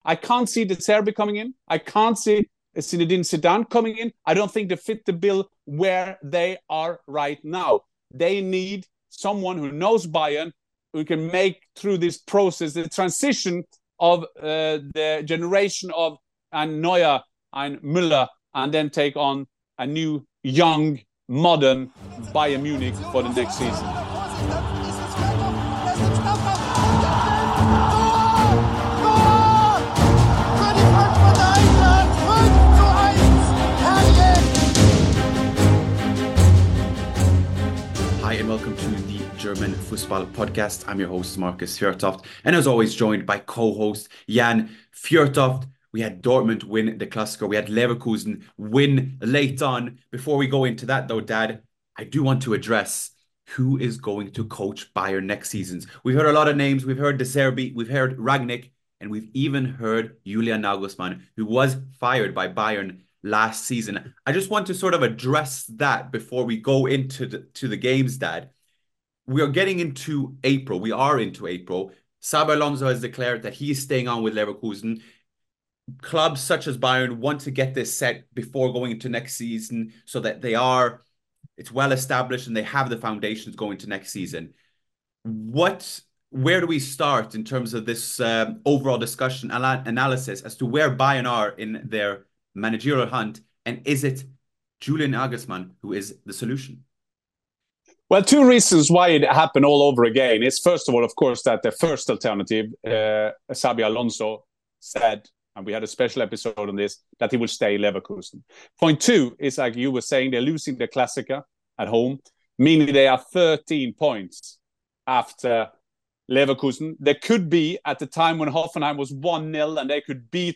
I can't see De Zerbi coming in. I can't see Zinedine Zidane coming in. I don't think they fit the bill where they are right now. They need someone who knows Bayern, who can make through this process, the transition of the generation of Neuer and Müller, and then take on a new, young, modern Bayern Munich for the next season. Hi and welcome to the German Fußball Podcast. I'm your host, Markus Fjørtoft, and as always joined by co-host Jan Fjørtoft. We had Dortmund win the Klassiker. We had Leverkusen win late on. Before we go into that though, Dad, I do want to address who is going to coach Bayern next season. We've heard a lot of names. We've heard De Zerbi, we've heard Rangnick, and we've even heard Julian Nagelsmann, who was fired by Bayern last season. I just want to sort of address that before we go into the games, Dad. We are getting into April. We are into April. Xabi Alonso has declared that he is staying on with Leverkusen. Clubs such as Bayern want to get this set before going into next season so that it's well established and they have the foundations going to next season. Where do we start in terms of this overall discussion analysis as to where Bayern are in their managerial hunt, and is it Julian Nagelsmann who is the solution? Well, two reasons why it happened all over again is, first of all, of course, that the first alternative, Xabi Alonso said, and we had a special episode on this, that he will stay in Leverkusen. Point two is, like you were saying, they're losing the Klassiker at home, meaning they are 13 points after Leverkusen. There could be, at the time when Hoffenheim was 1-0 and they could beat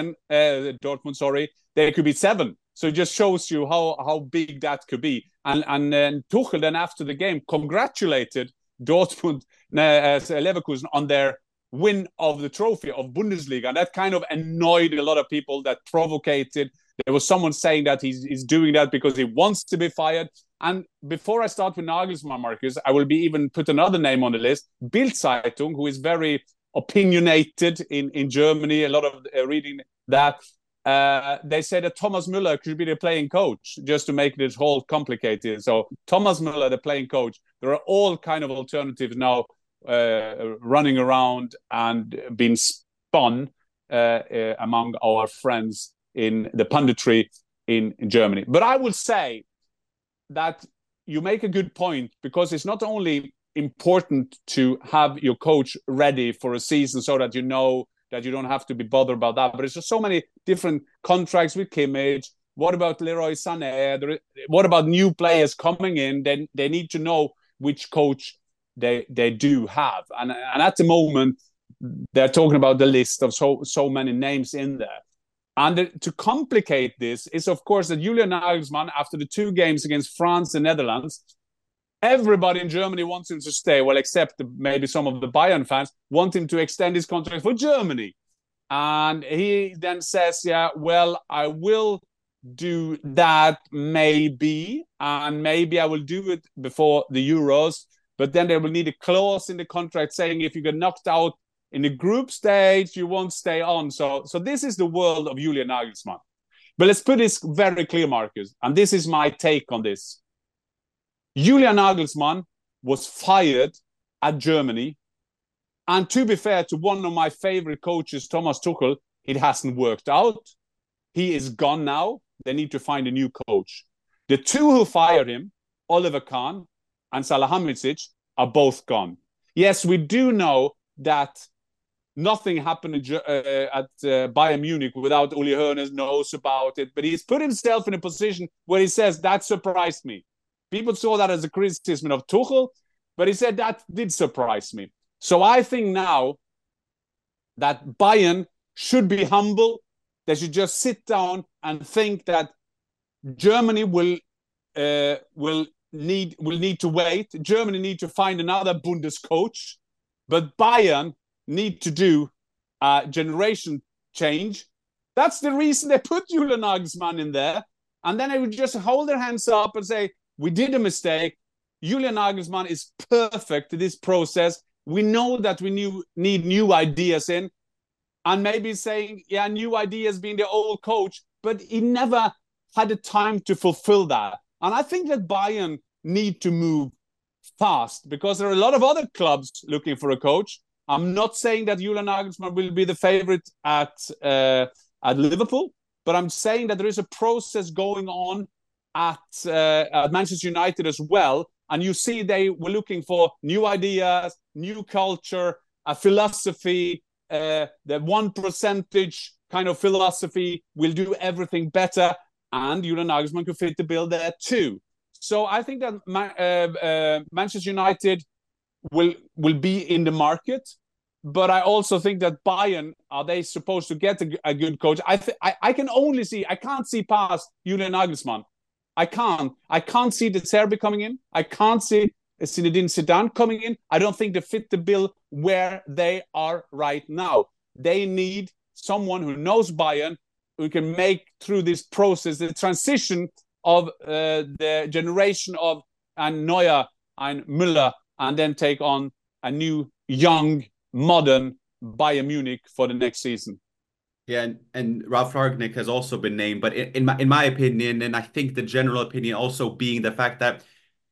Dortmund, they could be 7. So it just shows you how big that could be. And Tuchel then after the game congratulated Dortmund, Leverkusen on their win of the trophy of Bundesliga. And that kind of annoyed a lot of people, that provocated. There was someone saying that he's doing that because he wants to be fired. And before I start with Nagelsmann, Marcus, I will even put another name on the list, Bild Zeitung, who is very opinionated in Germany, a lot of reading that. They say that Thomas Müller could be the playing coach, just to make this whole complicated. So Thomas Müller, the playing coach, there are all kind of alternatives now running around and being spun among our friends in the punditry in Germany. But I would say that you make a good point, because it's not only important to have your coach ready for a season so that you know that you don't have to be bothered about that, but it's just so many different contracts with Kimmich. What about Leroy Sané? What about new players coming in? Then they need to know which coach they do have. And at the moment, they're talking about the list of so many names in there. And to complicate this is, of course, that Julian Nagelsmann, after the 2 games against France and Netherlands, everybody in Germany wants him to stay, well, except maybe some of the Bayern fans want him to extend his contract for Germany. And he then says, yeah, well, I will do that maybe, and maybe I will do it before the Euros, but then they will need a clause in the contract saying if you get knocked out in the group stage, you won't stay on. So this is the world of Julian Nagelsmann. But let's put this very clear, Marcus, and this is my take on this. Julian Nagelsmann was fired at Germany. And to be fair to one of my favorite coaches, Thomas Tuchel, it hasn't worked out. He is gone now. They need to find a new coach. The 2 who fired him, Oliver Kahn and Salihamidzic, are both gone. Yes, we do know that nothing happened at Bayern Munich without Uli Hoeneß knows about it. But he's put himself in a position where he says, that surprised me. People saw that as a criticism of Tuchel, but he said that did surprise me. So I think now that Bayern should be humble. They should just sit down and think that Germany will need to wait. Germany need to find another Bundes coach, but Bayern need to do a generation change. That's the reason they put Julian Nagelsmann in there. And then they would just hold their hands up and say, we did a mistake. Julian Nagelsmann is perfect to this process. We know that we need new ideas in. and maybe saying, yeah, new ideas being the old coach, but he never had the time to fulfill that. And I think that Bayern need to move fast because there are a lot of other clubs looking for a coach. I'm not saying that Julian Nagelsmann will be the favorite at Liverpool, but I'm saying that there is a process going on at Manchester United as well. And you see they were looking for new ideas, new culture, a philosophy, the 1% kind of philosophy will do everything better. And Julian Nagelsmann could fit the bill there too. So I think that Manchester United will be in the market, but I also think that Bayern, are they supposed to get a good coach? I can only see, I can't see past Julian Nagelsmann. I can't see De Zerbi coming in. I can't see Zinedine Zidane coming in. I don't think they fit the bill where they are right now. They need someone who knows Bayern, who can make through this process, the transition of the generation of Neuer and Müller, and then take on a new, young, modern Bayern Munich for the next season. Yeah, and Ralf Rangnick has also been named, but in my opinion, and I think the general opinion also being the fact that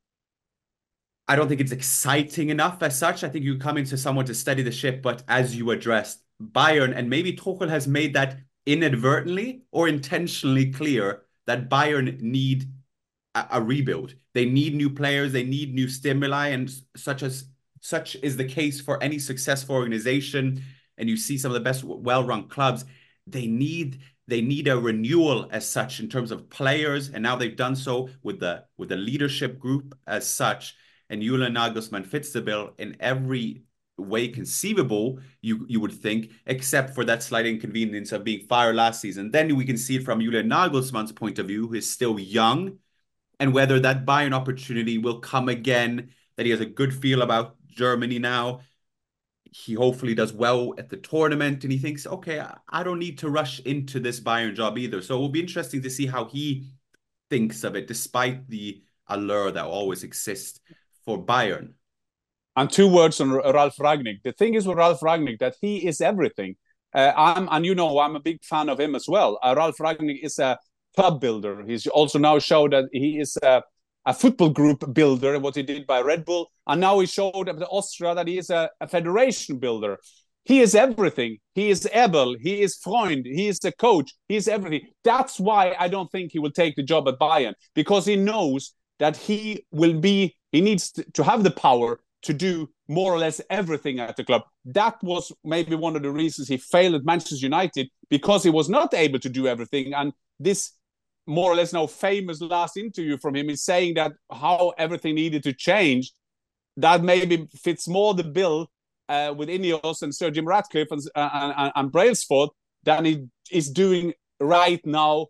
I don't think it's exciting enough as such. I think you come into someone to steady the ship, but as you addressed, Bayern, and maybe Tuchel has made that inadvertently or intentionally clear that Bayern need a rebuild. They need new players, they need new stimuli, and such is the case for any successful organization. And you see some of the best well-run clubs, they need a renewal as such in terms of players, and now they've done so with the leadership group as such. And Julian Nagelsmann fits the bill in every way conceivable, you would think, except for that slight inconvenience of being fired last season. Then we can see it from Julian Nagelsmann's point of view, who is still young, and whether that Bayern opportunity will come again, that he has a good feel about Germany now. He hopefully does well at the tournament, and he thinks, okay, I don't need to rush into this Bayern job either. So it will be interesting to see how he thinks of it, despite the allure that always exists for Bayern. And 2 words on Ralf Rangnick. The thing is with Ralf Rangnick that he is everything. I'm a big fan of him as well. Ralf Rangnick is a club builder. He's also now showed that he is a football group builder, what he did by Red Bull. And now he showed at the Austria that he is a federation builder. He is everything. He is Ebel. He is Freund. He is the coach. He is everything. That's why I don't think he will take the job at Bayern, because he knows that he needs to have the power to do more or less everything at the club. That was maybe one of the reasons he failed at Manchester United, because he was not able to do everything. And this more or less now famous last interview from him is saying that how everything needed to change, that maybe fits more the bill with Ineos and Sir Jim Ratcliffe and Brailsford than he is doing right now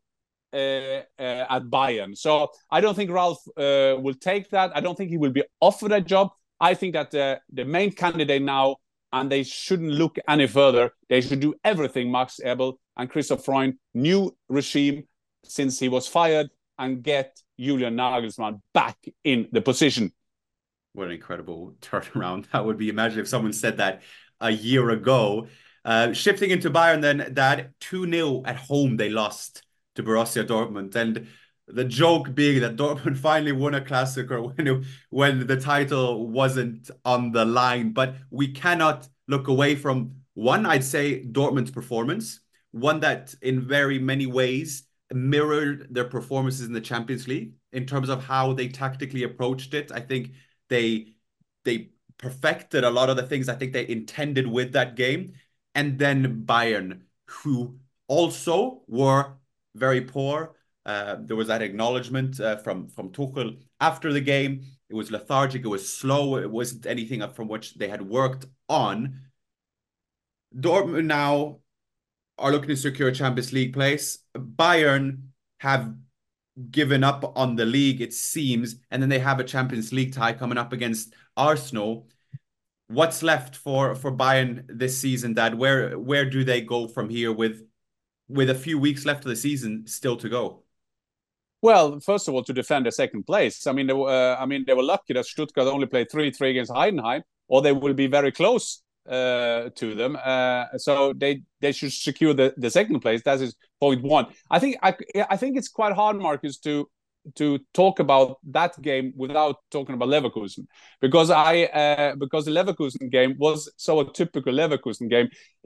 at Bayern. So I don't think Ralf will take that. I don't think he will be offered a job. I think that the main candidate now, and they shouldn't look any further, they should do everything, Max Ebel and Christoph Freund, new regime since he was fired, and get Julian Nagelsmann back in the position. What an incredible turnaround that would be. Imagine if someone said that a year ago. Shifting into Bayern then, that 2-0 at home they lost to Borussia Dortmund. And the joke being that Dortmund finally won a Klassiker when the title wasn't on the line. But we cannot look away from one, I'd say, Dortmund's performance, one that in very many ways mirrored their performances in the Champions League in terms of how they tactically approached it. I think they perfected a lot of the things I think they intended with that game. And then Bayern, who also were very poor. There was that acknowledgement from Tuchel after the game. It was lethargic, it was slow, it wasn't anything from which they had worked on. Dortmund now are looking to secure a Champions League place. Bayern have given up on the league, it seems, and then they have a Champions League tie coming up against Arsenal. What's left for Bayern this season, Dad? Where do they go from here with a few weeks left of the season still to go? Well, first of all, to defend the second place. I mean, they were lucky that Stuttgart only played 3-3 against Heidenheim, or they will be very close to them. So they should secure the second place. That is point one. I think it's quite hard, Marcus, to talk about that game without talking about Leverkusen, because the Leverkusen game was so a typical Leverkusen game.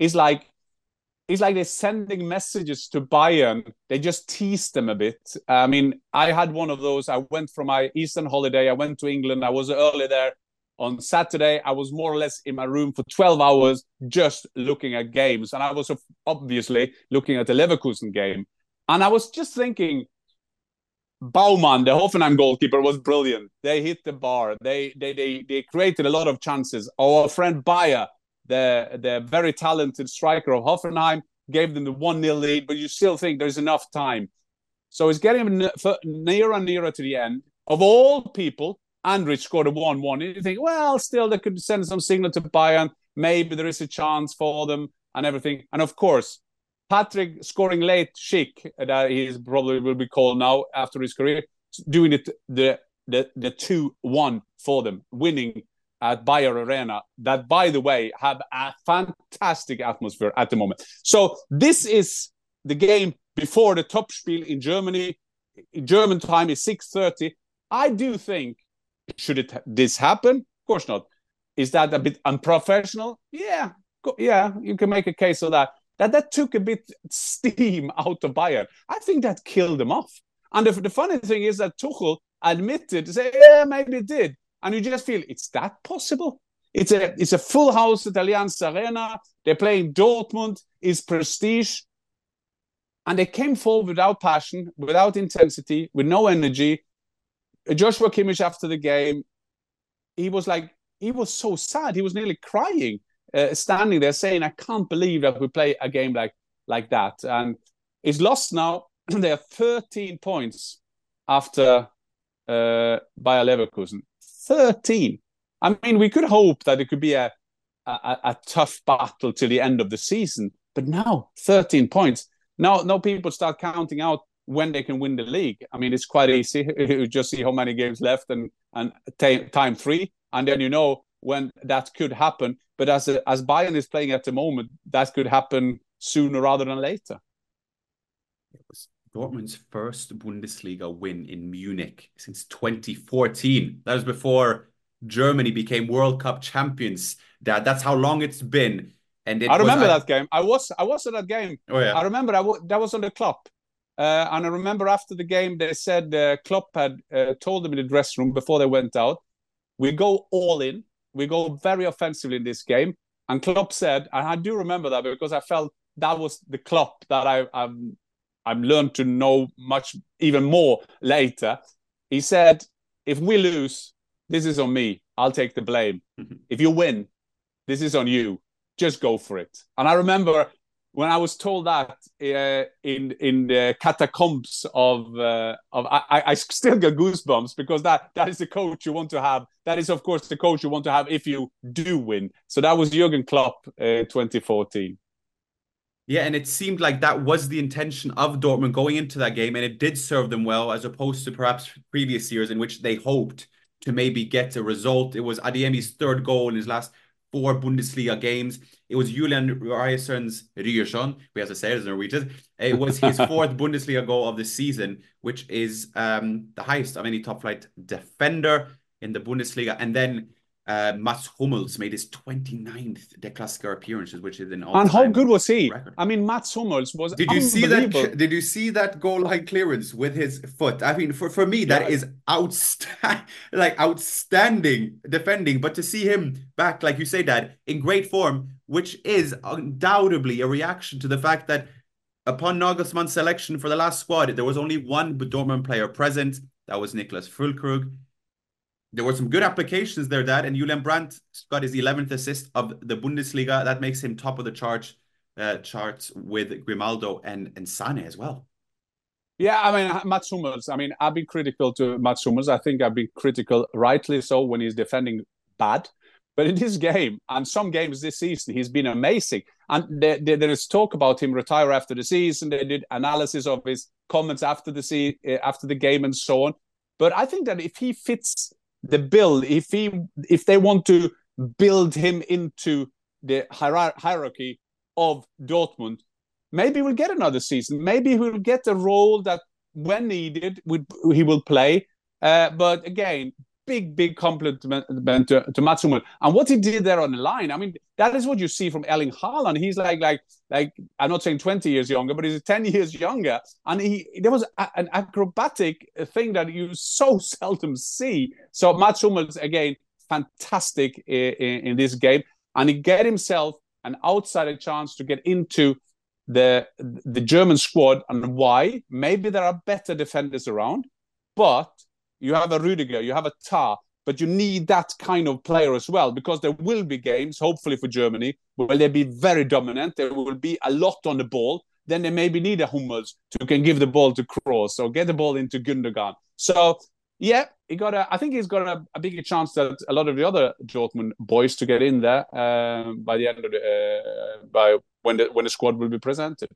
It's like they're sending messages to Bayern. They just tease them a bit. I mean, I had one of those. I went from my Eastern holiday. I went to England. I was early there. On Saturday, I was more or less in my room for 12 hours just looking at games. And I was obviously looking at the Leverkusen game. And I was just thinking, Baumann, the Hoffenheim goalkeeper, was brilliant. They hit the bar. They created a lot of chances. Our friend Bayer, the very talented striker of Hoffenheim, gave them the 1-0 lead, but you still think there's enough time. So it's getting nearer and nearer to the end. Of all people, Andrich scored a 1-1. And you think, well, still they could send some signal to Bayern. Maybe there is a chance for them and everything. And of course, Patrick scoring late, Schick, that he probably will be called now after his career, doing it the 2-1 for them, winning at Bayer Arena. That, by the way, have a fantastic atmosphere at the moment. So this is the game before the Topspiel in Germany. German time is 6:30. I do think, should this happen? Of course not. Is that a bit unprofessional? Yeah, you can make a case of that. That took a bit steam out of Bayern. I think that killed them off. And the funny thing is that Tuchel admitted to say, yeah, maybe it did. And you just feel, it's that possible? It's a full house at Allianz Arena. They're playing Dortmund. It's prestige. And they came forward without passion, without intensity, with no energy. Joshua Kimmich, after the game, he was so sad. He was nearly crying, standing there saying, I can't believe that we play a game like that. And it's lost now. They have 13 points after Bayer Leverkusen. 13. I mean, we could hope that it could be a tough battle till the end of the season. But now, 13 points. Now people start counting out when they can win the league. I mean, it's quite easy. You just see how many games left and time free. And then you know when that could happen. But as Bayern is playing at the moment, that could happen sooner rather than later. It was Dortmund's first Bundesliga win in Munich since 2014. That was before Germany became World Cup champions. That's how long it's been. And I remember that game. I was at that game. Oh, yeah. I remember that was on the Klopp. And I remember after the game, they said Klopp had told them in the dressing room before they went out, we go all in. We go very offensively in this game. And Klopp said, and I do remember that because I felt that was the Klopp that I've learned to know much even more later. He said, if we lose, this is on me. I'll take the blame. Mm-hmm. If you win, this is on you. Just go for it. And I remember when I was told that in the catacombs of I still get goosebumps because that is the coach you want to have. That is, of course, the coach you want to have if you do win. So that was Jurgen Klopp 2014. Yeah, and it seemed like that was the intention of Dortmund going into that game, and it did serve them well, as opposed to perhaps previous years in which they hoped to maybe get a result. It was Adeyemi's third goal in his last 4 Bundesliga games. It was Julian Ryerson's Ryerson, we have to say it as Norwegian. It was his 4th Bundesliga goal of the season, which is the highest of any top-flight defender in the Bundesliga. And then Mats Hummels made his 29th Der Klassiker appearances, which is an all-time And how good was he? record. I mean, Mats Hummels was Did you see that? Did you see that goal line clearance with his foot? I mean, for me, that is outstanding defending. But to see him back, like you say, Dad, in great form, which is undoubtedly a reaction to the fact that upon Nagelsmann's selection for the last squad, there was only one Dortmund player present. That was Niklas Füllkrug. There were some good applications there, Dad, and Julian Brandt got his 11th assist of the Bundesliga. That makes him top of the charts with Grimaldo and Sané as well. Yeah, I mean, Mats Hummels. I mean, I've been critical to Mats Hummels. I think I've been critical, rightly so, when he's defending bad. But in this game, and some games this season, he's been amazing. And there is talk about him retire after the season. They did analysis of his comments after the game and so on. But I think that if he fits the bill, if they want to build him into the hierarchy of Dortmund. Maybe we'll get another season. Maybe we'll get a role that, when needed, he will play. But again, big compliment to Mats Hummels. And what he did there on the line, I mean, that is what you see from Erling Haaland. He's like I'm not saying 20 years younger, but he's 10 years younger. And there was an acrobatic thing that you so seldom see. So Mats Hummels, again, fantastic in this game. And he get himself an outsider chance to get into the German squad. And why? Maybe there are better defenders around, but you have a Rudiger, you have a Tah, but you need that kind of player as well, because there will be games, hopefully for Germany, where they'll be very dominant. There will be a lot on the ball. Then they maybe need a Hummels who can give the ball to Kroos or get the ball into Gundogan. So, yeah, I think he's got a bigger chance than a lot of the other Dortmund boys to get in there by the end of when the squad will be presented.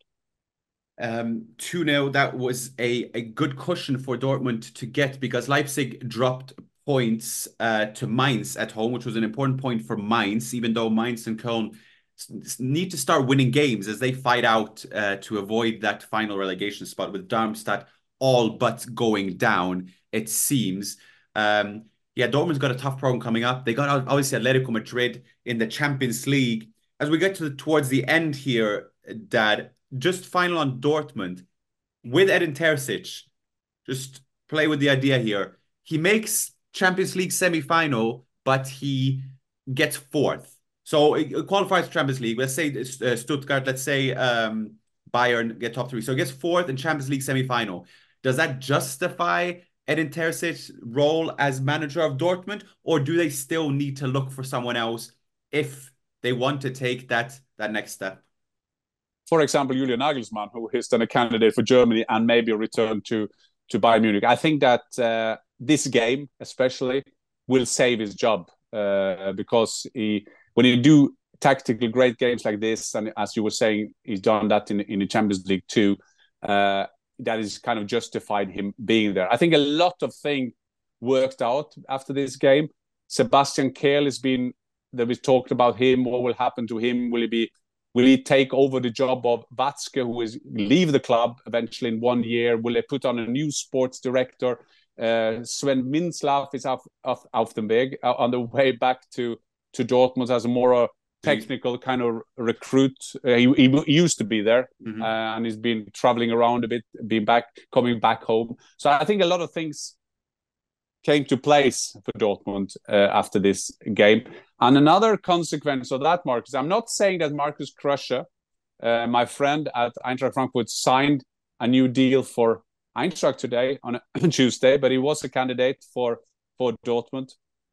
2-0, that was a good cushion for Dortmund to get, because Leipzig dropped points to Mainz at home, which was an important point for Mainz, even though Mainz and Köln need to start winning games as they fight out to avoid that final relegation spot, with Darmstadt all but going down, it seems. Dortmund's got a tough program coming up. They got obviously Atletico Madrid in the Champions League. As we get towards the end here, Dad, just final on Dortmund, with Edin Terzic, just play with the idea here. He makes Champions League semi-final, but he gets fourth. So it qualifies for Champions League. Let's say Stuttgart, let's say Bayern get top three. So he gets fourth in Champions League semi-final. Does that justify Edin Terzic's role as manager of Dortmund, or do they still need to look for someone else if they want to take that next step? For example, Julian Nagelsmann, who is then a candidate for Germany and maybe return to Bayern Munich. I think that this game, especially, will save his job because when you do tactical great games like this, and as you were saying, he's done that in the Champions League too, that is kind of justified him being there. I think a lot of things worked out after this game. Sebastian Kehl has been, that we talked about him, what will happen to him? Will he take over the job of Watzke, who will leave the club eventually in 1 year? Will they put on a new sports director? Sven Minslav is auf dem Weg, on the way back to Dortmund as a more technical kind of recruit. He used to be there, and he's been traveling around a bit, coming back home. So I think a lot of things came to place for Dortmund after this game. And another consequence of that, Marcus, I'm not saying that Marcus Krösche, my friend at Eintracht Frankfurt, signed a new deal for Eintracht today on Tuesday, but he was a candidate for Dortmund.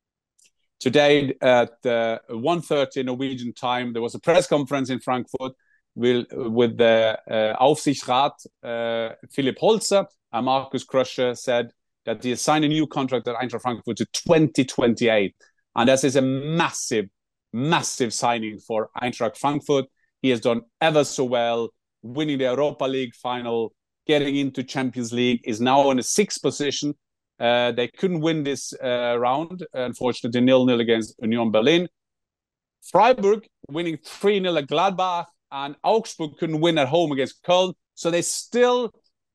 Today at 1:30 Norwegian time, there was a press conference in Frankfurt with the Aufsichtsrat, Philipp Holzer, and Marcus Krösche said that he has signed a new contract at Eintracht Frankfurt to 2028. And this is a massive signing for Eintracht Frankfurt. He has done ever so well, winning the Europa League final, getting into Champions League, is now in the 6th position. They couldn't win this round, unfortunately, 0-0 against Union Berlin. Freiburg winning 3-0 at Gladbach, and Augsburg couldn't win at home against Köln. So they're still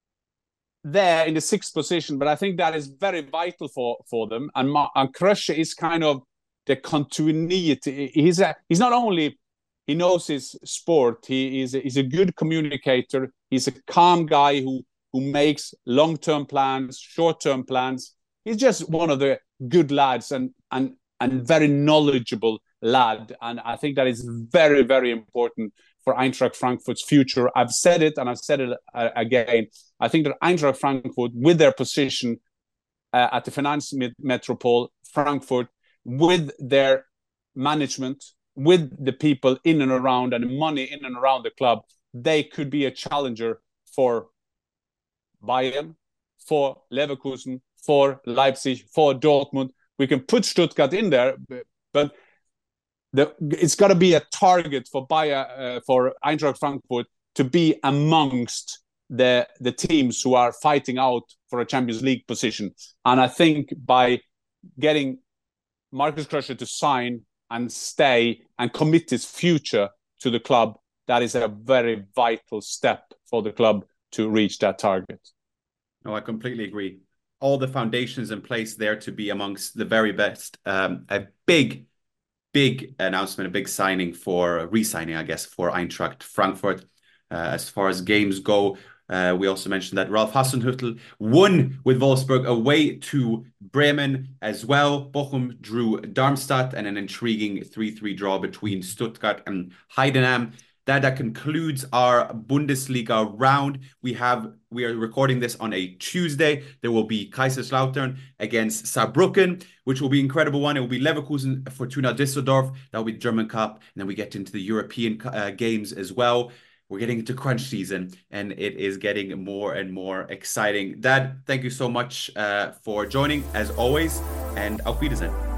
there in the 6th position, but I think that is very vital for them. And Krösche is kind of the continuity. He's not only, he knows his sport, he's a good communicator. He's a calm guy who makes long-term plans, short-term plans. He's just one of the good lads and very knowledgeable lad. And I think that is very, very important for Eintracht Frankfurt's future. I've said it, and I've said it again. I think that Eintracht Frankfurt, with their position at the Finanzmetropole Frankfurt, with their management, with the people in and around and the money in and around the club, they could be a challenger for Bayern, for Leverkusen, for Leipzig, for Dortmund. We can put Stuttgart in there, but it's got to be a target for for Eintracht Frankfurt to be amongst the teams who are fighting out for a Champions League position. And I think by getting Marcus Krösche to sign and stay and commit his future to the club, that is a very vital step for the club to reach that target. No, I completely agree. All the foundations in place there to be amongst the very best. A big announcement, a big signing for re-signing, I guess, for Eintracht Frankfurt. As far as games go, we also mentioned that Ralf Hasenhüttl won with Wolfsburg away to Bremen as well. Bochum drew Darmstadt, and an intriguing 3-3 draw between Stuttgart and Heidenheim. That concludes our Bundesliga round. We are recording this on a Tuesday. There will be Kaiserslautern against Saarbrücken, which will be an incredible one. It will be Leverkusen, Fortuna Düsseldorf. That will be the German Cup. And then we get into the European games as well. We're getting into crunch season, and it is getting more and more exciting. Dad, thank you so much for joining, as always, and auf Wiedersehen.